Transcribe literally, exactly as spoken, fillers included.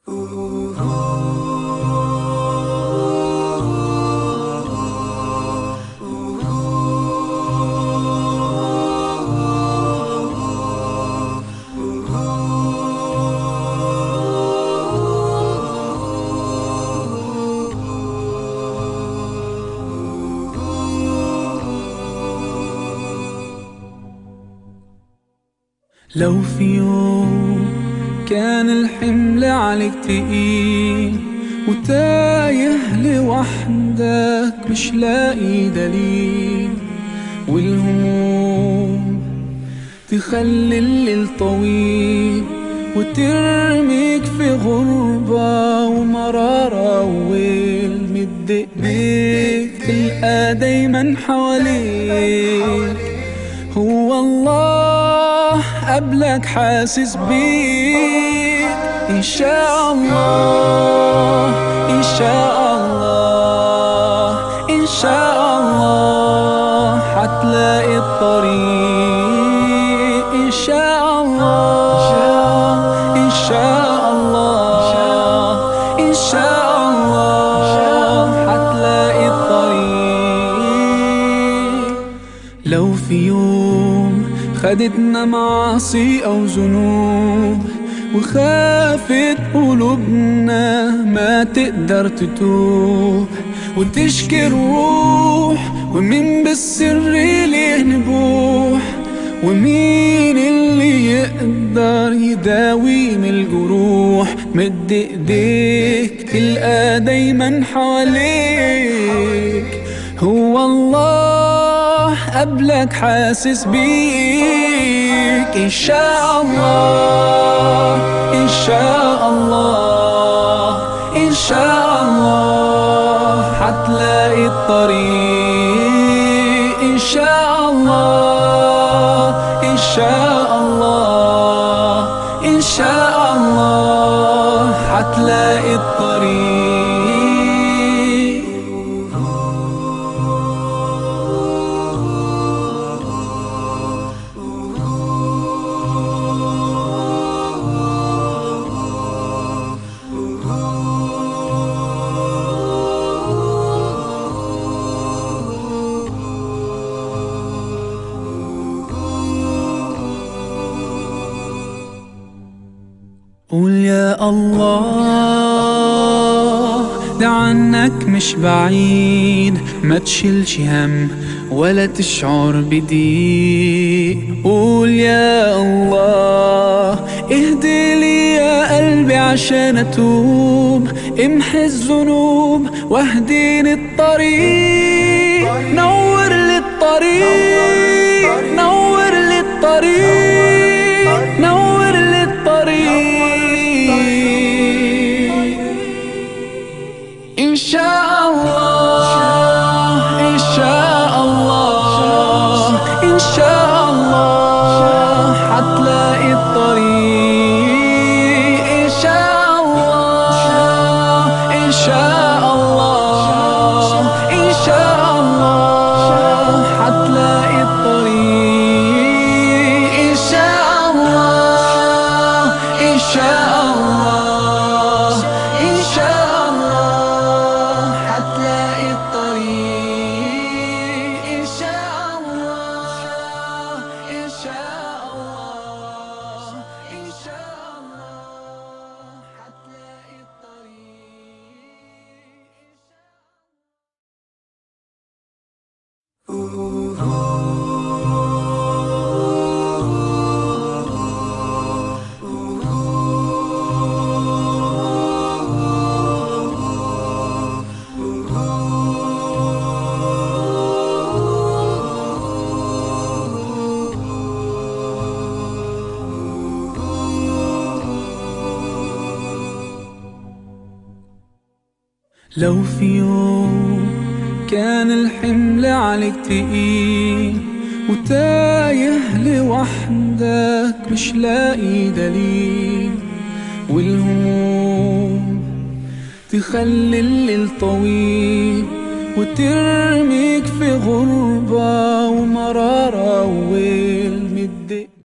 لو في يوم كان الحمل عليك تقيل وتايه لوحدك مش لاقي دليل، والهموم تخلي الليل طويل وترميك في غربة ومرارة وويل، مد ايديك تلقى دايما حواليك هو الله قبلك حاسس بيك. إن شاء الله إن شاء الله إن شاء الله حتلاقي الطريق. إن شاء الله إن شاء الله إن شاء الله حتلاقي الطريق. لو في يوم خدتنا معاصي أو ذنوب وخافت قلوبنا ما تقدر تتوب وتشكي الروح، ومين بالسر ليه نبوح، ومين اللي يقدر يداوي من الجروح. مد ايديك تلقى دايما حواليك هو الله قبلك حاسس بيك. إن شاء الله إن شاء الله إن شاء الله حتلاقي الطريق. إن شاء الله إن شاء الله إن شاء الله حتلاقي الطريق. قول يا الله ده عنك مش بعيد، ما تشيلش هم ولا تشعر بضيق. قول يا الله اهدي لي يا قلبي عشان اتوب، امحي الذنوب واهديني الطريق. نور لي الطريق نور لي الطريق نور لي الطريق. إن شاء الله إن شاء الله إن شاء الله حتلاقي الطريق. إن شاء الله إن شاء الله إن شاء الله حتلاقي الطريق. إن شاء الله إن شاء الله إن شاء الله حتلاقي الطريق. إن شاء الله إن شاء الله إن شاء الله حتلاقي لو في يوم كان الحمل عليك تقيل وتايه لوحدك مش لاقي دليل، والهموم تخلي الليل طويل وترميك في غربة ومرارة وويل.